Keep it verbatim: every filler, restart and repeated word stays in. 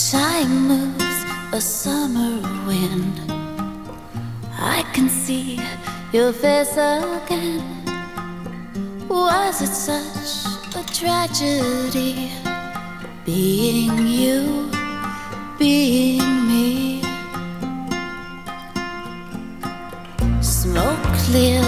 Time moves a summer wind. I can see your face again. Was it such a tragedy being you, being me? Smoke clear